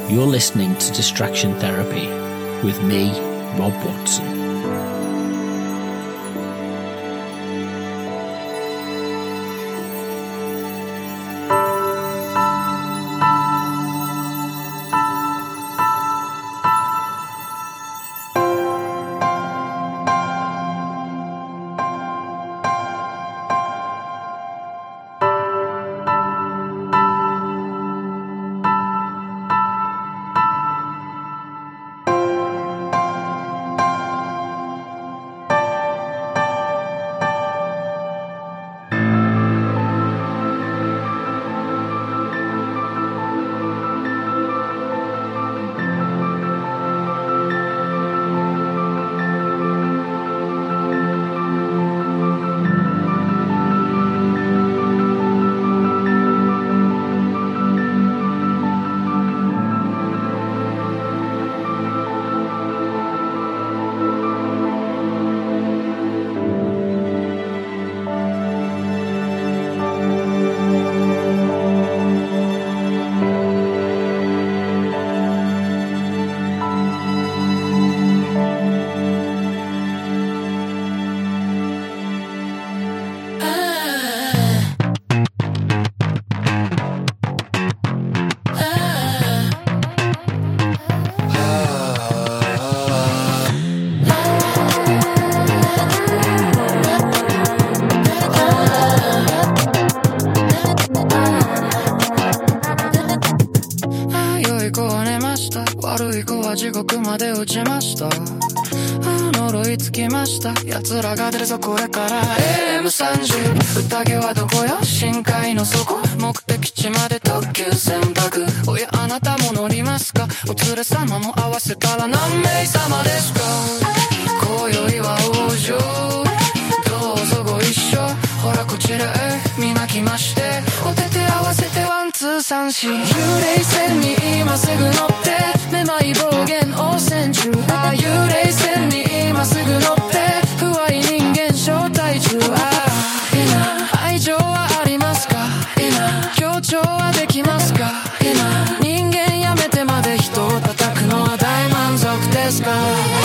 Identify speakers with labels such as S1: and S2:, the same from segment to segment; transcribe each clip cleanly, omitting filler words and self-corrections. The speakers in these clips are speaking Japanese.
S1: You're listening to Distraction Therapy with me, Rob Watson.
S2: 奴らが出るぞこれから AM30 宴はどこよ深海の底目的地まで特急選択おやあなたも乗りますかお連れ様も合わせたら何名様ですか今宵は往生どうぞご一緒ほらこちらへ皆来ましてお手手合わせてワンツー三四幽霊船に今すぐ乗ってめまい暴言応戦中幽霊船に今すぐ乗って不愛人間招待中愛情はありますか協調はできますか人間やめてまで人を叩くのは大満足ですか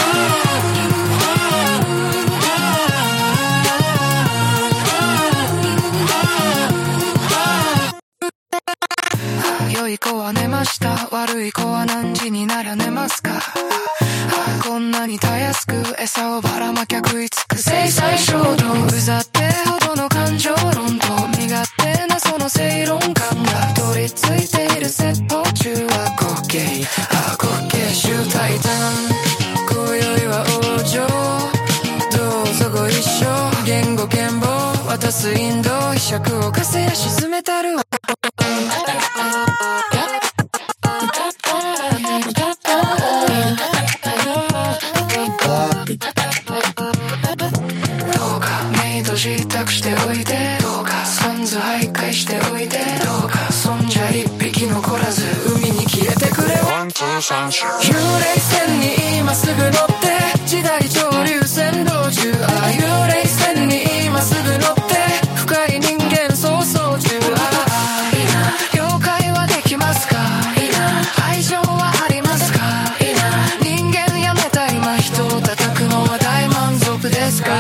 S2: 良い子は寝ました悪い子は何時になりゃ寝ますかこんなにたやすく餌をばらまきゃ食いつく制裁衝動うざってほどの感情論と身勝手なその正論感が取り付いている説法中は滑稽滑稽集大胆今宵は往生どうぞご一緒言語剣謀渡す引導飛尺をかせや沈めたるわ自宅しておいでどうかサンズ徘徊しておいでどうかそんじゃ一匹残らず海に消えてくれワンツーサンシュ幽霊船に今すぐ乗って時代潮流船道中幽霊船に今すぐ乗って深い人間逃走中了解はできますか愛情はありますか人間やめた今人を叩くのは大満足ですか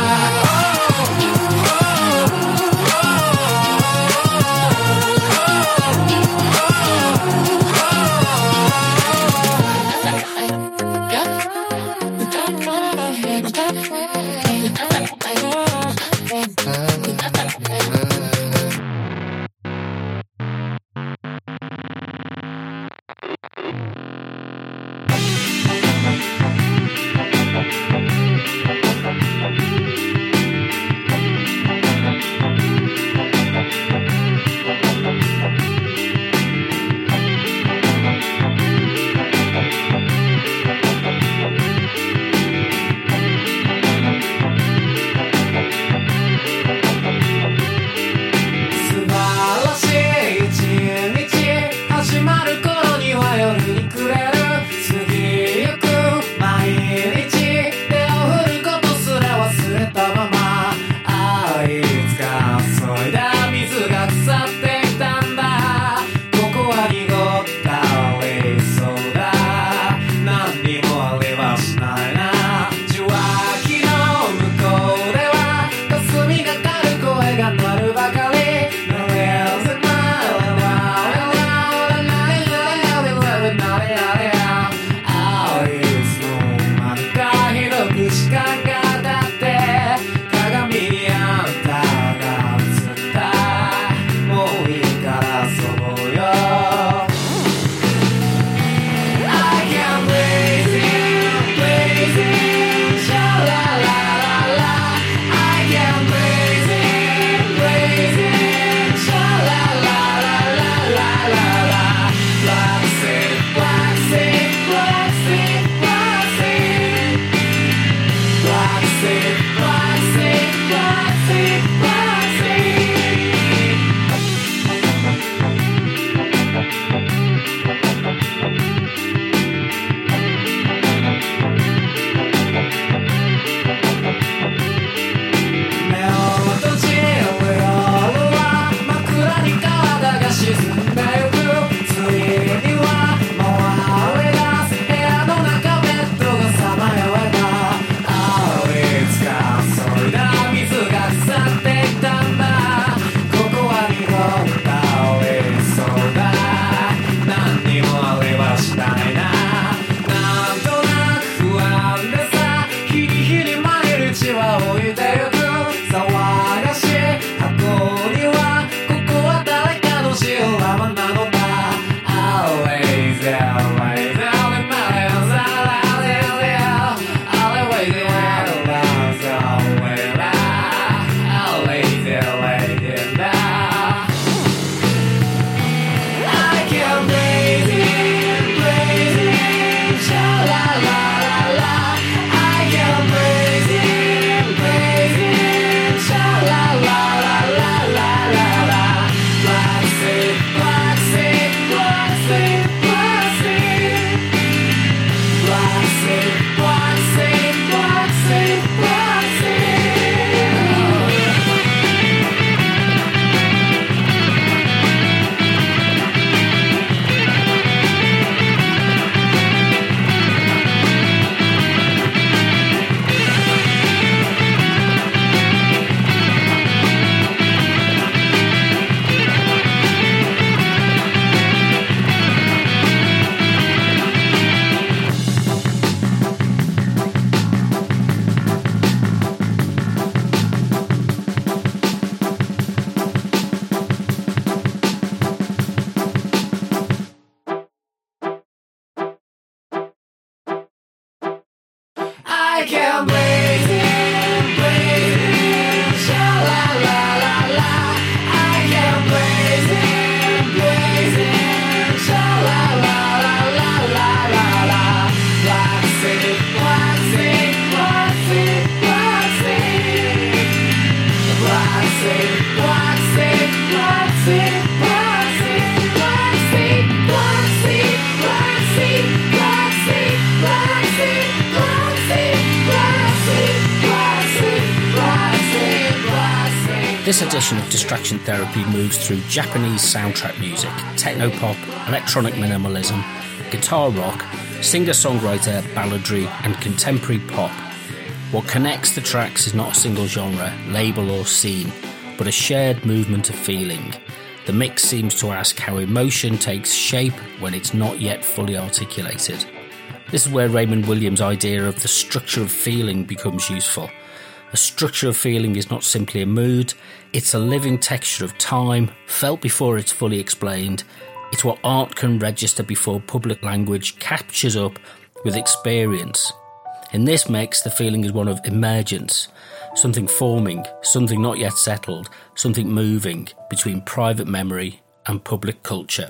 S1: This edition of Distraction Therapy moves through Japanese soundtrack music, techno-pop, electronic minimalism, guitar rock, singer-songwriter balladry and contemporary pop. What connects the tracks is not a single genre, label or scene, but a shared movement of feeling. The mix seems to ask how emotion takes shape when it's not yet fully articulated. This is where Raymond Williams' idea of the structure of feeling becomes useful. A structure of feeling is not simply a mood, it's a living texture of time, felt before it's fully explained. It's what art can register before public language captures up with experience. In this mix, the feeling is one of emergence, something forming, something not yet settled, something moving between private memory and public culture.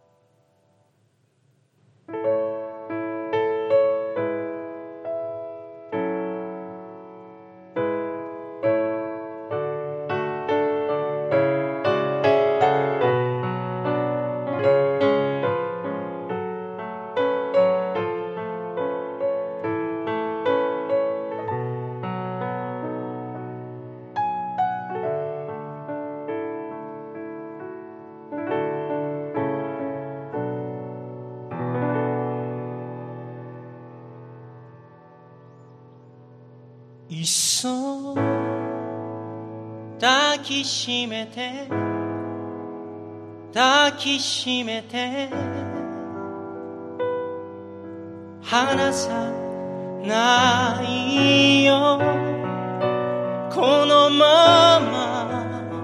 S3: いっそ抱きしめて抱きしめて離さないよこのまま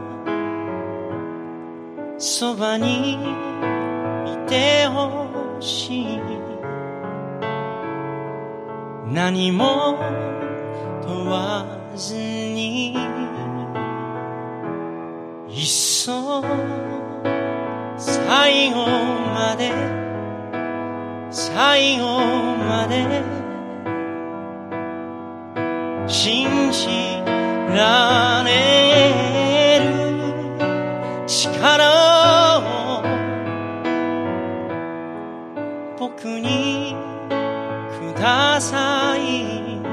S3: そばにいてほしい何も問わずにいっそ最後まで最後まで信じられる力を僕にください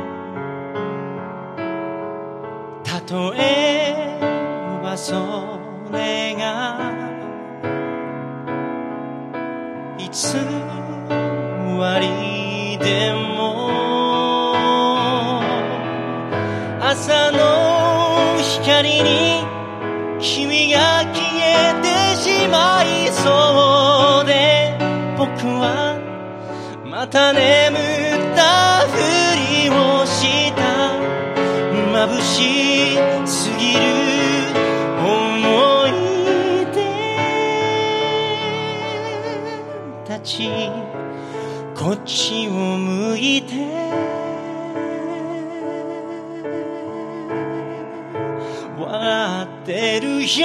S3: 例えばそれが偽りでも朝の光に君が消えてしまいそうで僕はまた眠ったふりをした眩しすぎる思い出たちこっちを向いて笑ってるよ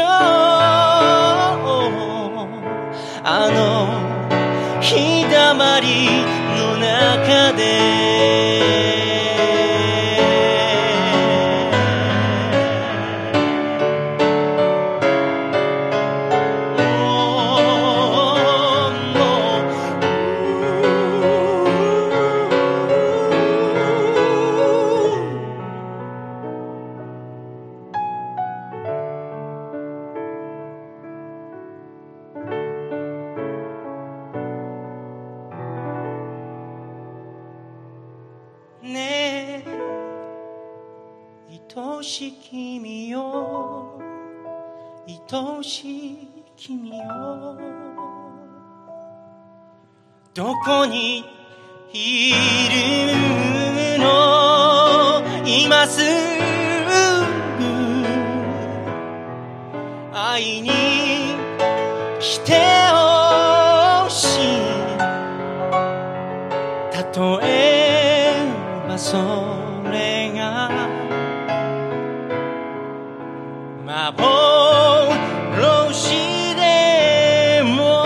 S3: あの日だまりの中でねえ愛しき君よ愛しい君よどこにいるの今すぐ会いに来てほしい例えばそれが幻でも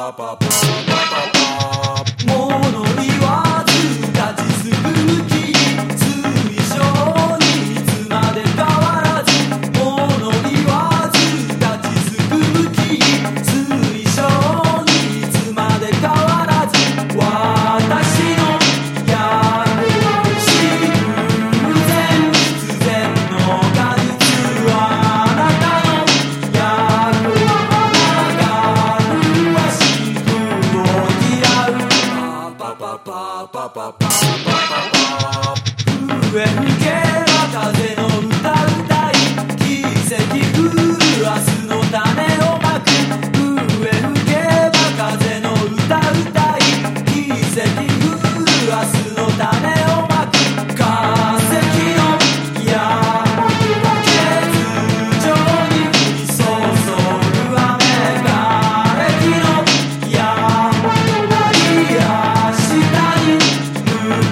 S4: 「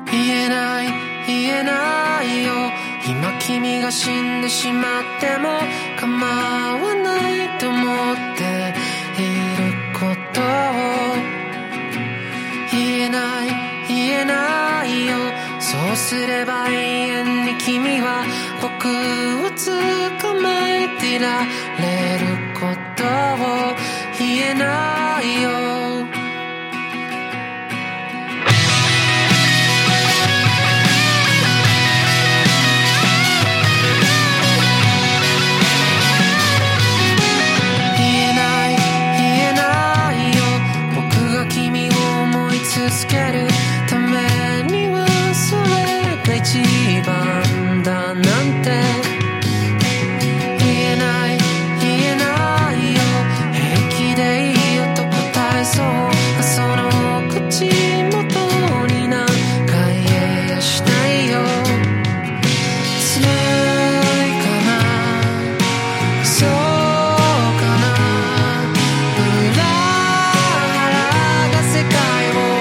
S2: 言えない言えないよ今君が死んでしまっても構わないと思っていることを言えない言えないよそうすれば永遠に君は僕を捕まえていられることを言えないよ続けるためにはそれが一番だなんて言えない言えないよ平気でいいよと答えそうその口元になんか言えやしないよずるいかなそうかな裏腹が世界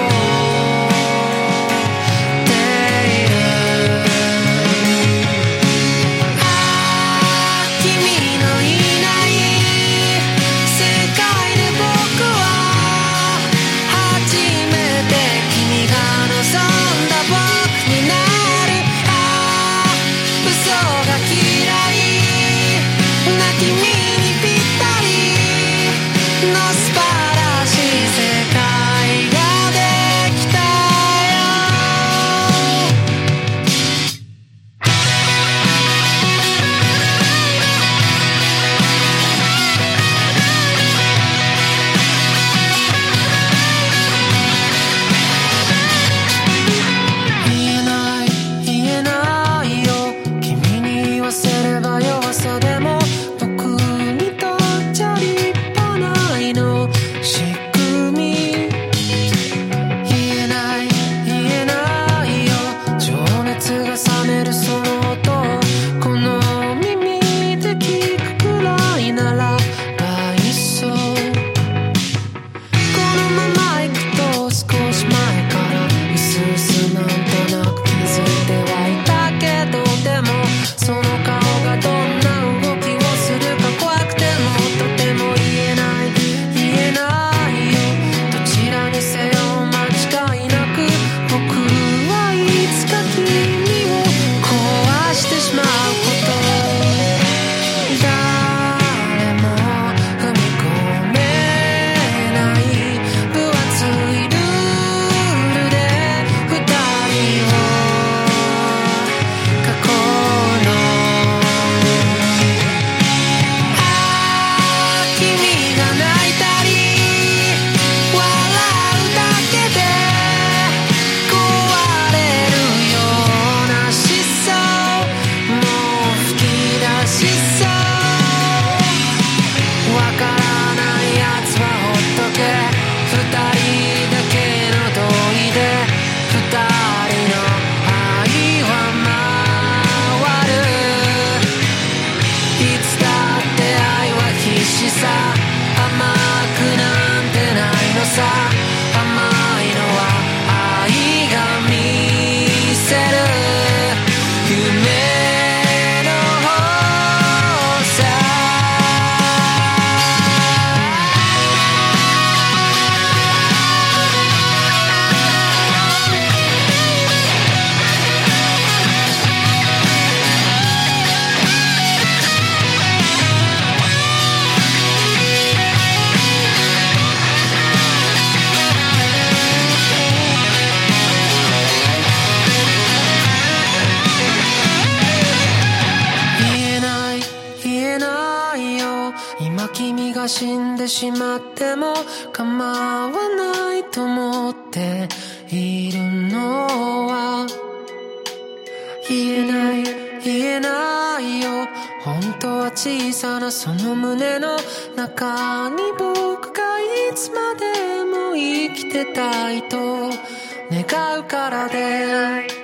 S2: 死んでしまっても構わないと思っているのは言えない言えないよ本当は小さなその胸の中に僕がいつまでも生きてたいと願うからで言えないよ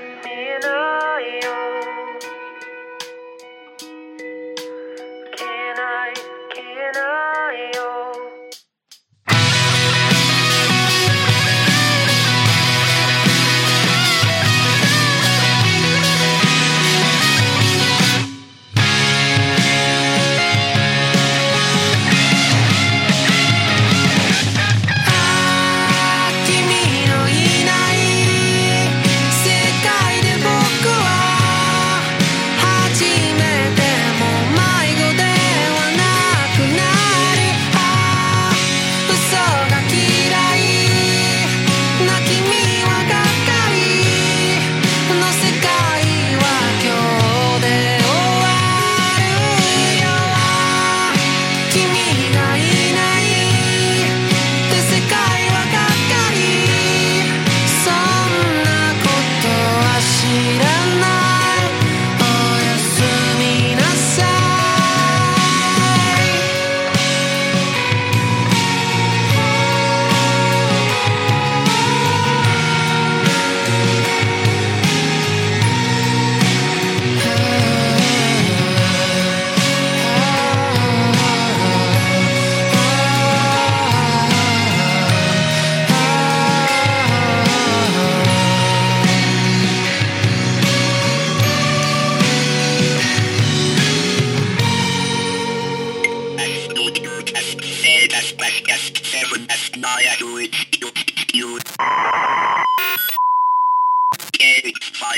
S2: 消えない消えないよ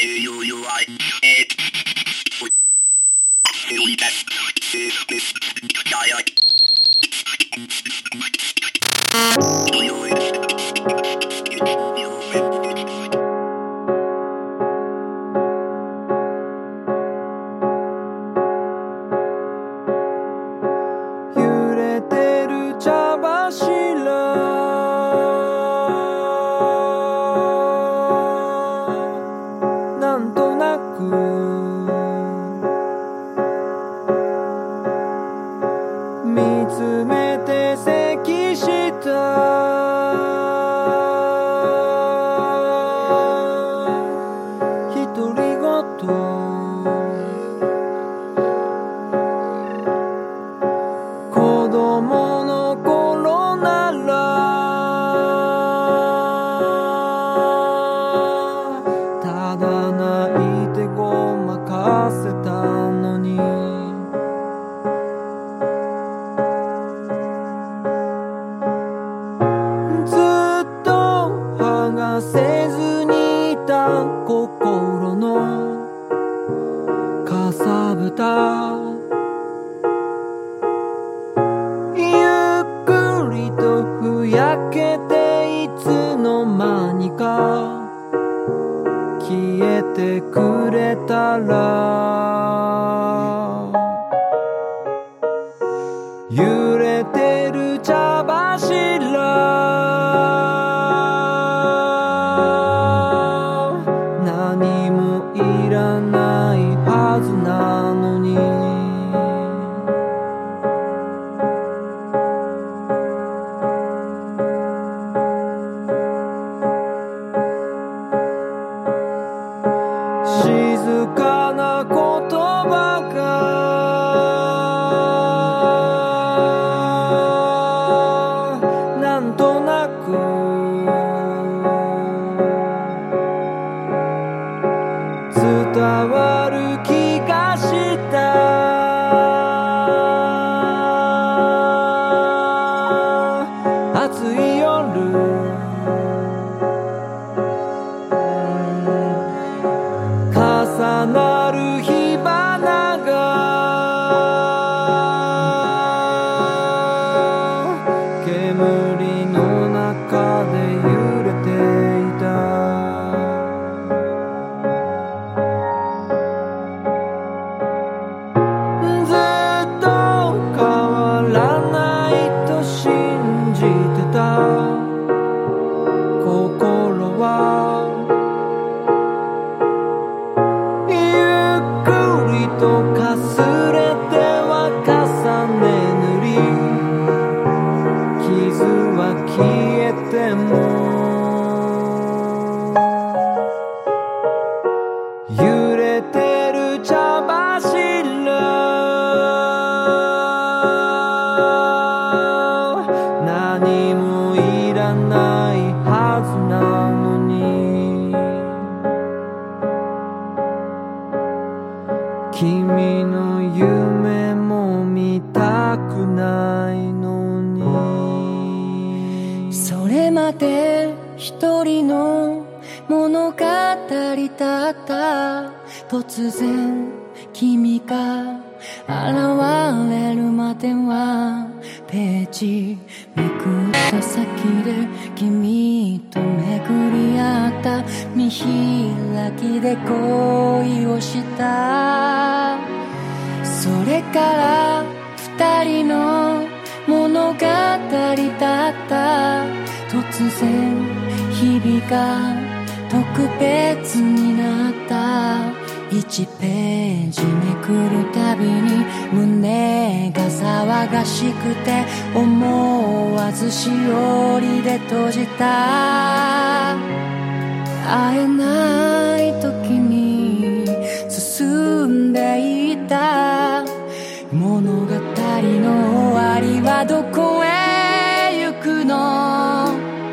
S2: 突然君が現れるまではページめくった先で君と巡り合った見開きで恋をしたそれから二人の物語だった突然日々が特別になった1ページめくるたびに胸が騒がしくて思わずしおりで閉じた会えない時に進んでいた物語の終わりはどこへ行くの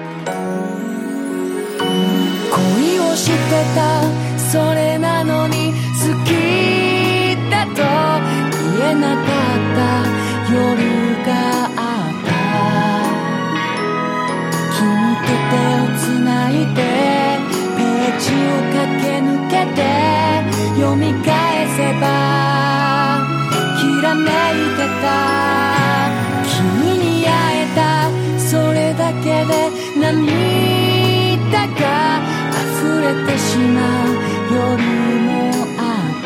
S2: 恋をしてたそれなのに好きだと言えなかった夜があった君と手をつないでページを駆け抜け読み返せばきらめいてた君に会えたそれだけで涙が溢れてしまう夜もあ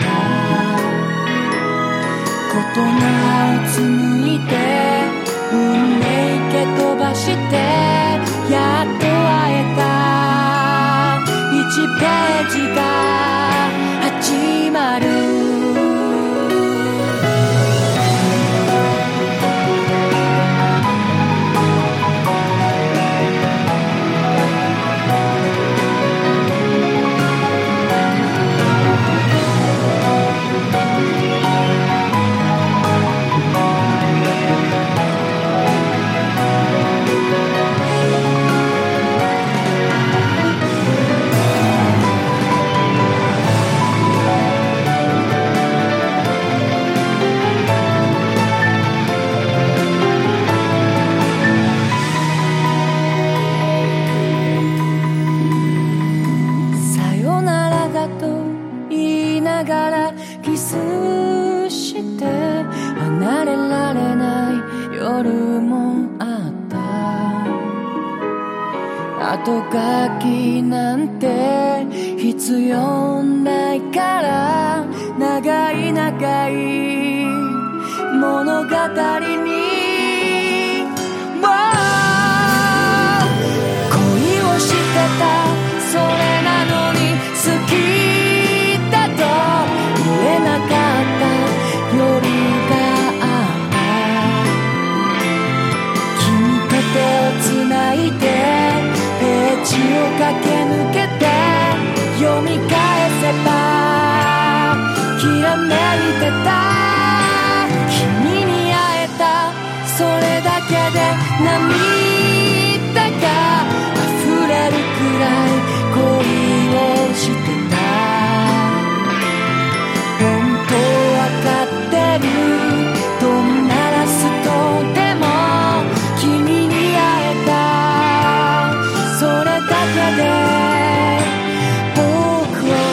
S2: った言葉を紡いで運命蹴飛ばしてやっと会えた1ページが始まる後書きなんて必要ないから長い長い物語に恋をしてたそれなのに好きだと言えなかった夜があった君と手をつないで血を駆け抜けて読み返せばきらめいてた君に会えたそれだけで涙が溢れるくらい恋をしてた本当わかってるどんなラストでも君に会えたそれだけで僕は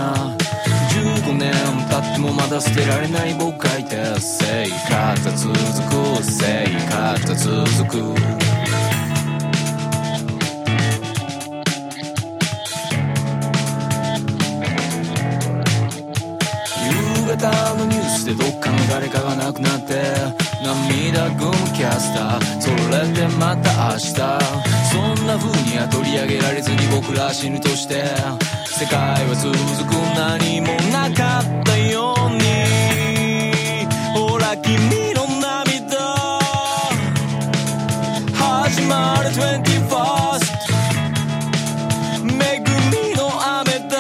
S4: な。15年経ってもまだ捨てられない僕がいて、生活は続く、生活は続く。夕方のニュースでどっかの誰かが亡くなって涙ぐむキャスター、それでまた明日、そんな風には取り上げられずに僕ら死ぬとして世界は続く、何もなかったように。ほら君の涙始まる 21st 恵みの雨だ、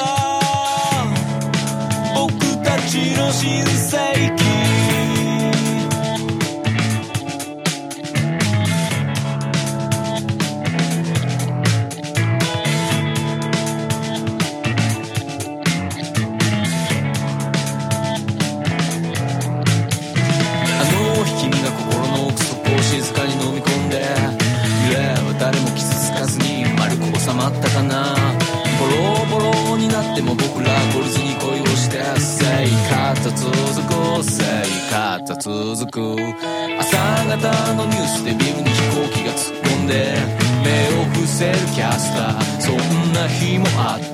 S4: 僕たちの新世紀。静かに飲み込んで揺れは誰も傷つかずに丸く収まったかな。ボロボロになっても僕ら懲りずに恋をして生活は続く、生活は続く。朝方のニュースでビルに飛行機が突っ込んで目を伏せるキャスター、そんな日もあった。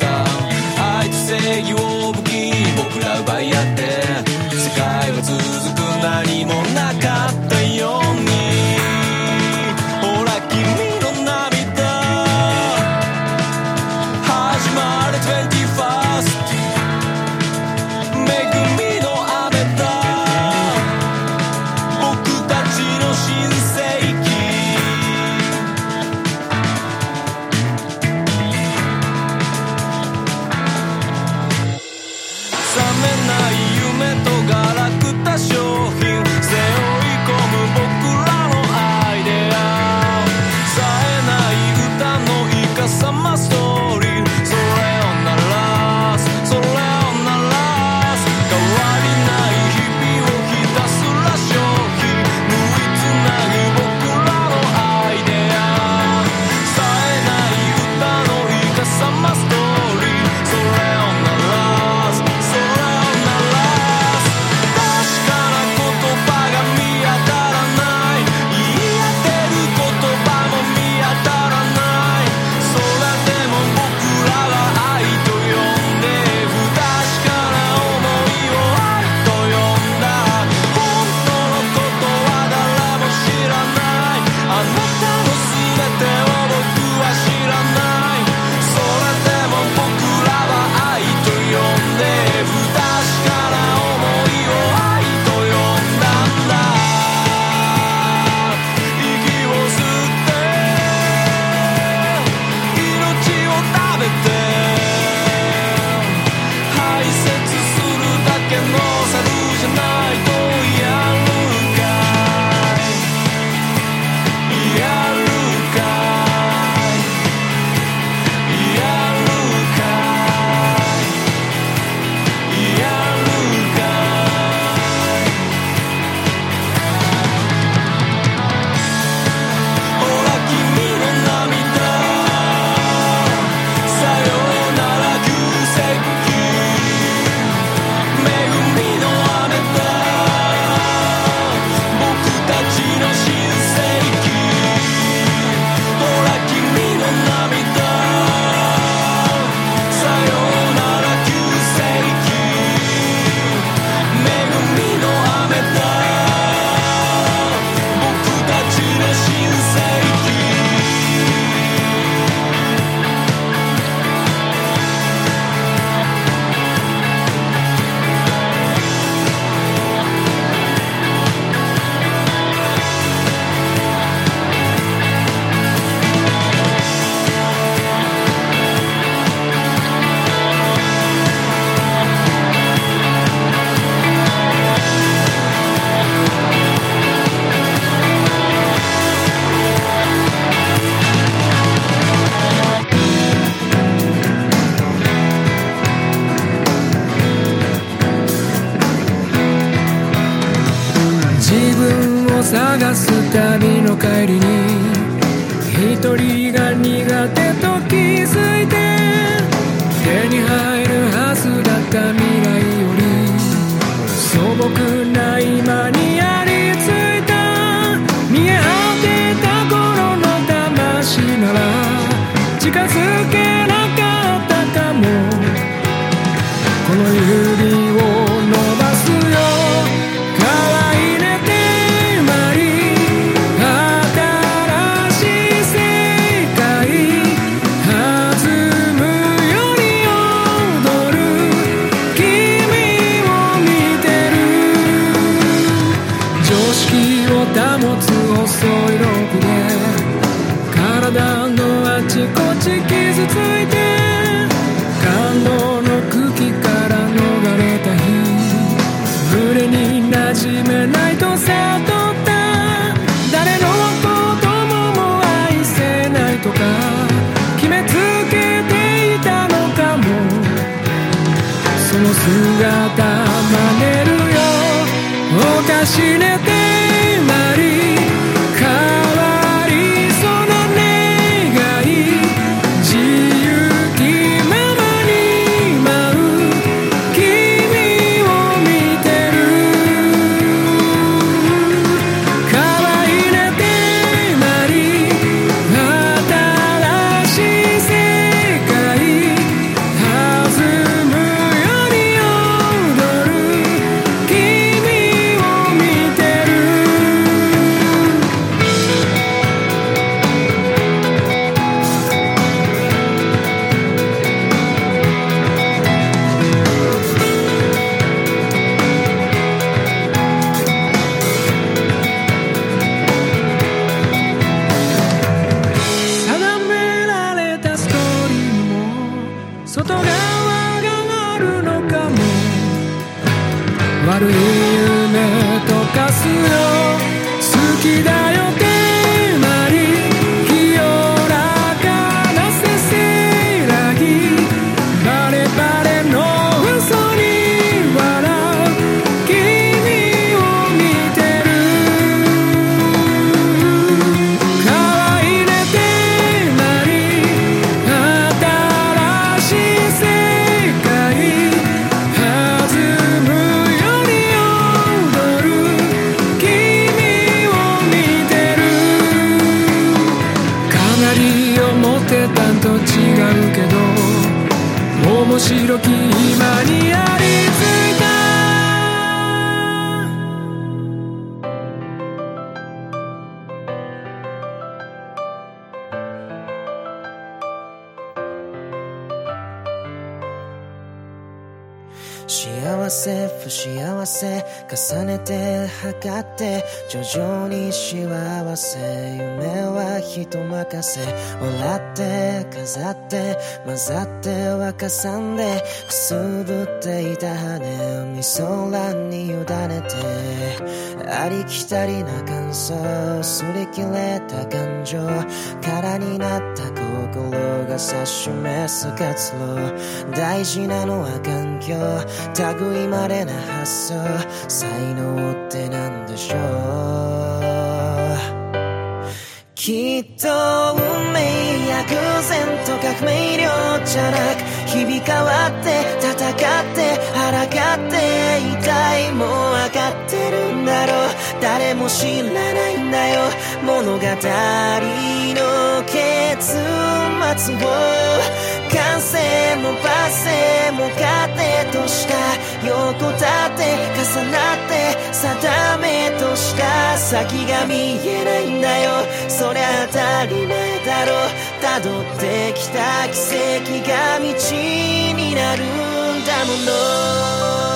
S4: 愛と正義を武器に僕ら奪い合って世界は続く、何もなかったように。ほら君の涙始まる 21st 恵みの雨だ、僕たちの新世紀。覚めない夢とガラクタ商品背負い込む僕らのアイデア、冴えない歌のイカサマストーリー、それを鳴らす、それを鳴らす、変わりない日々をひたすら消費、縫いつなぐ僕らのアイデア、冴えない歌のイカサマストーリー、それを鳴らす、それを鳴らす。確かな言葉が見当たらない、言い当てる言葉も見当たらない、それでも僕らは愛と呼んで不確かな想いを愛と呼んだ。本当のことは誰も知らない、あなたの全てを僕は知らない、それでも僕らは愛と呼んで不確かな想いを愛と呼んだんだ。息を吸って命を食べて排泄するだけの猿じゃないとやるかい、やるかい、やるかい、やるかい。ほら君の涙さよなら旧世紀、恵みの雨だ、僕たちの新世紀。ほら君の涙さよなら旧世紀、恵みの雨だ、僕たちの新世紀。
S5: 自分を探す旅の帰りに一人が苦手と気づいて手に入るはずだっ指を伸ばすよ。可愛いねテーマに新しい世界弾むように踊る君を見てる。常識を保つ細いロープで体のあちこち傷ついて感動の茎から逃れた日、群れに馴染めないと悟った。誰のことも愛せないとか決めつけていたのかも。その姿真似るよ。おかしねテーマに変わりそうな願い、自由気ままに舞う君を見てる。可愛いねテーマに新しい世界弾むように踊る君を見てる。定められたストーリーにも外側があるのかも。悪い夢とかすよ。好きだよテーマに清らかなせせらぎ、バレバレの嘘に笑う君を見てる。可愛いねテーマに新しい世界弾むように踊る君を見てる。かなり思ってたんと違うけど面白き今にありついた。
S2: 幸せ不幸せ重ねて測って徐々に幸せ、夢は人任せ、笑って飾って混ざって沸かさんでくすぶっていた羽海空に委ねて、ありきたりな感想擦り切れた感情、空になった心が指し示す活路、大事なのは環境、類まれな発想、才能ってなんでしょう。きっと運命や偶然とか不明瞭じゃなく、日々変わって戦って抗っていたい、もう分かってるんだろう、誰も知らないんだよ物語の結末を。完成も罰成も過程とした横立て重なって定めとした先が見えないんだよ、そりゃ当たり前だろう、辿ってきた奇跡が道になるんだもの。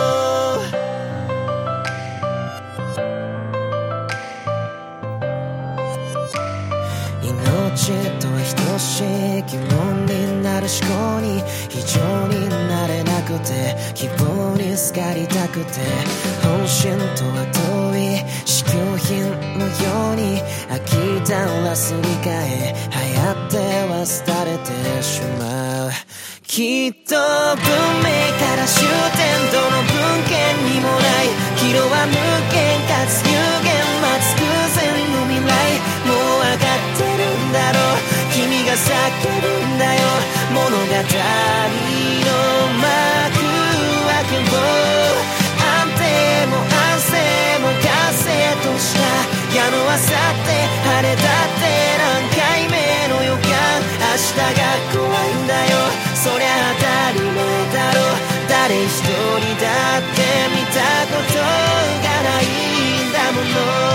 S2: 命とは等しい疑問になる思考に非常になれなくて、希望にすがりたくて、本心とは遠い試供品のように飽きたらすり替え、流行っては廃れてしまう。きっと文明から終点、どの文献にもない岐路は無限かつ有限待つ空前の未来、もう分かってるんだろう、君が叫ぶんだよ物語の幕開けを。安定も安静も達成とした矢のあさって晴れたって何回目の予感、明日が怖いんだよそりゃ当たり前だろう、誰
S3: 誰一人だって見たことがないんだもの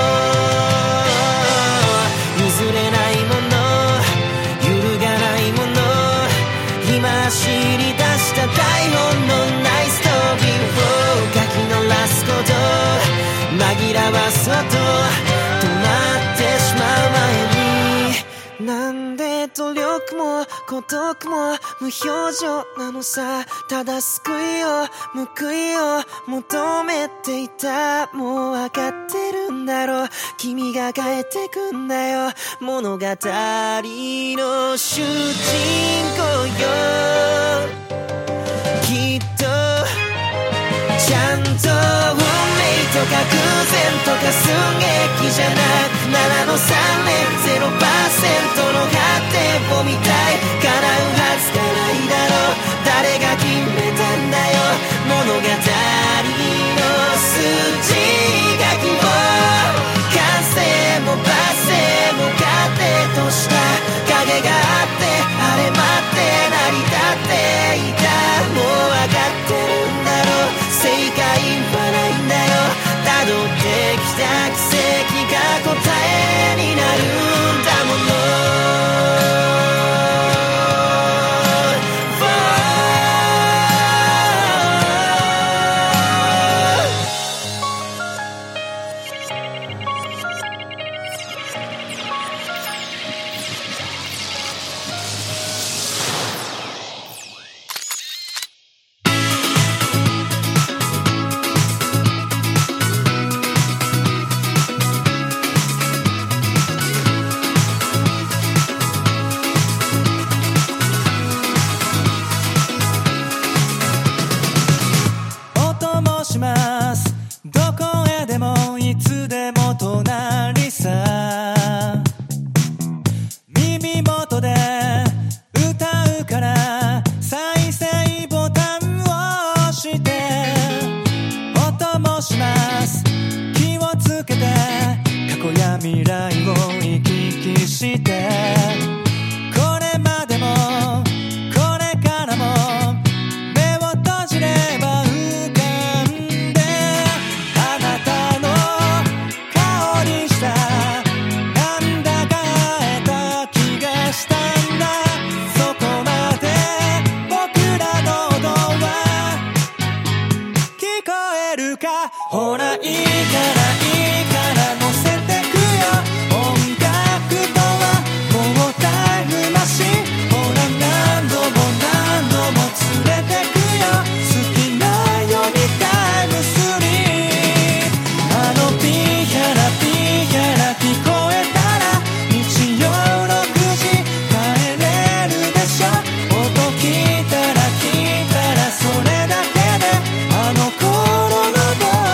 S3: 譲れないもの揺るがないもの今走り出した台本のないストーリーを書き鳴らすこと紛らわそうと止まってしまう前になんで努力も孤独も無表情なのさただ救いを報いを求めていたもう分かってるんだろう君が変えてくんだよ物語の主人公よきっとちゃんと運命とか偶然とか寸劇じゃなく7の3年 0% の果てを見たい叶うはずがないだろう誰が決めたんだよ物語の筋書きを完成も罰成も糧とした影があってあれ待って成り立っていたもう分かってるんだろう正解はないんだよ辿ってきた奇跡が答えになるんだものほらいいからいいから乗せてくよ音楽とはもうタイムマシンほら何度も何度も連れてくよ好きなようにタイムスリーあのピーヒャラピーヒャラ聞こえたら日曜6時帰れるでしょ音聞いたらそれだけであの頃の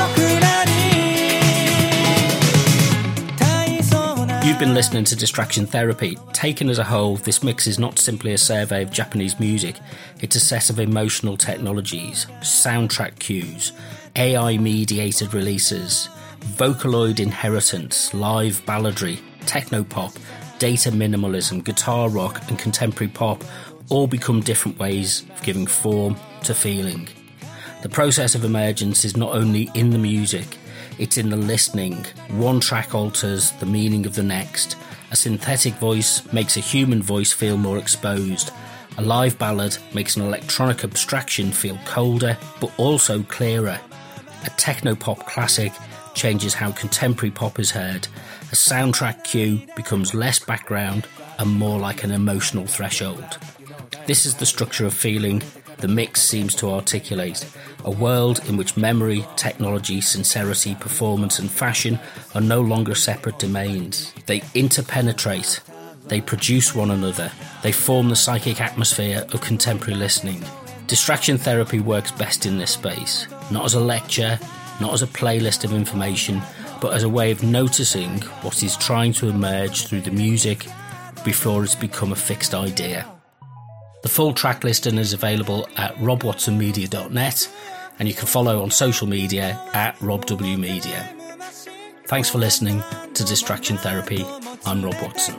S1: You've been listening to Distraction Therapy. Taken as a whole, this mix is not simply a survey of Japanese music, it's a set of emotional technologies, soundtrack cues, AI-mediated releases, Vocaloid inheritance, live balladry, techno-pop, data minimalism, guitar rock and contemporary pop all become different ways of giving form to feeling. The process of emergence is not only in the music, it's in the listening. One track alters the meaning of the next. A synthetic voice makes a human voice feel more exposed. A live ballad makes an electronic abstraction feel colder, but also clearer. A techno-pop classic changes how contemporary pop is heard. A soundtrack cue becomes less background and more like an emotional threshold. This is the structure of feeling the mix seems to articulate. A world in which memory, technology, sincerity, performance and fashion are no longer separate domains. They interpenetrate. They produce one another. They form the psychic atmosphere of contemporary listening. Distraction therapy works best in this space. Not as a lecture, not as a playlist of information, but as a way of noticing what is trying to emerge through the music before it's become a fixed idea. The full track listing is available at robwatsonmedia.net and you can follow on social media at robwmedia. Thanks for listening to Distraction Therapy. I'm Rob Watson.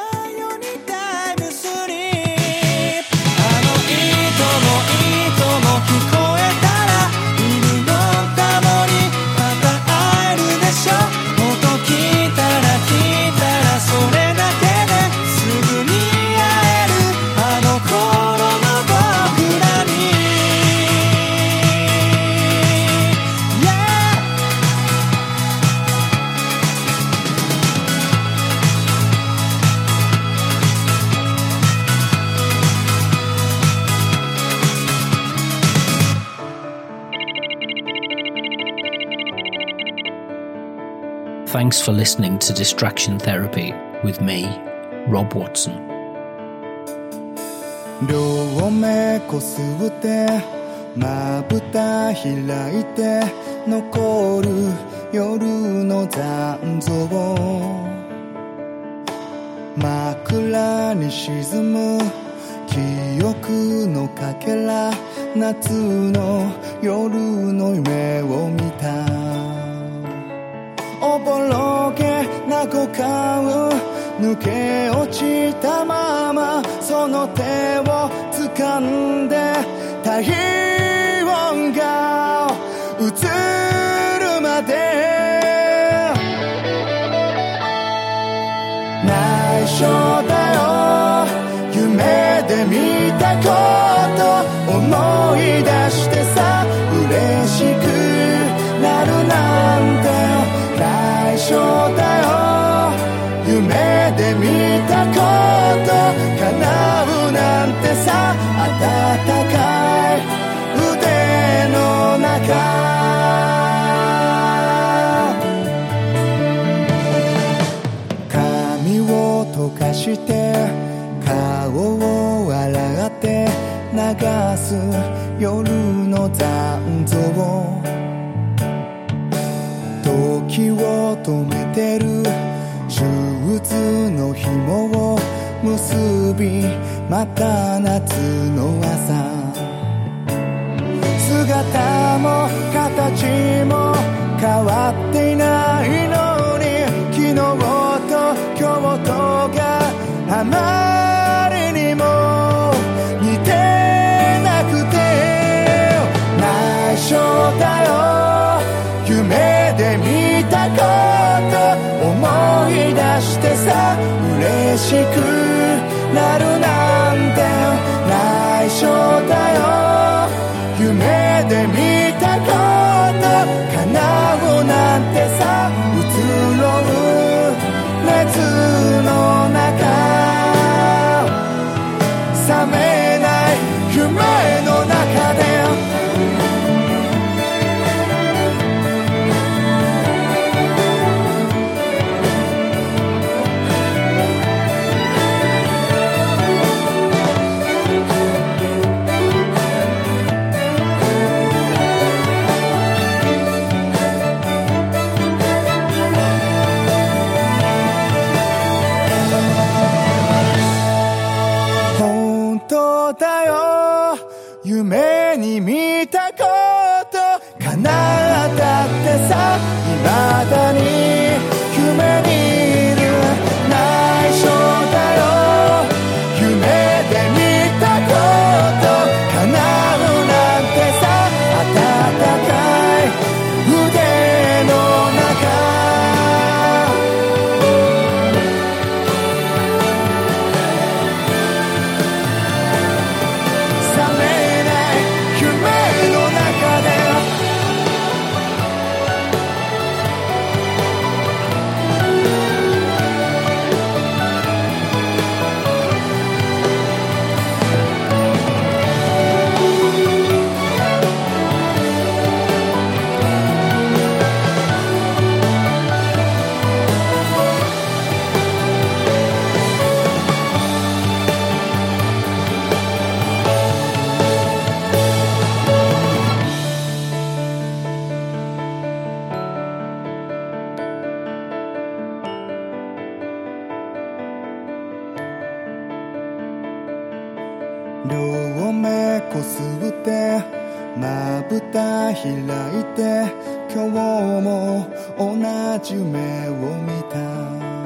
S3: I
S1: Thanks for listening to Distraction Therapy with me, Rob Watson.
S6: 両目こすってまぶた開いて残る夜の残像枕に沈む記憶のかけら夏の夜の夢を見たおぼろげな五感抜け落ちたままその手を掴んで体温が移るまで内緒だよ夢で見たこと思い出してさ嬉しくなるなんて内緒だよ夢で見たこと叶うなんてさ暖かい腕の中髪を溶かして顔を洗って流す夜の残像時を止めてる手術の紐を結びまた夏の朝姿も形も変わっていないのに昨日と今日とがあまりにも似てなくて内緒だよ夢で見たこと思い出してさ嬉しくなるなんて内緒だよ夢で見たこと叶うなんてさ移ろう熱の中覚めない夢の中で夢に見たこと叶ったってさ未だに夢にいる内緒だよ夢で見たこと叶うなんてさ暖かい腕の中両目こすってまぶた開いて今日も同じ夢を見た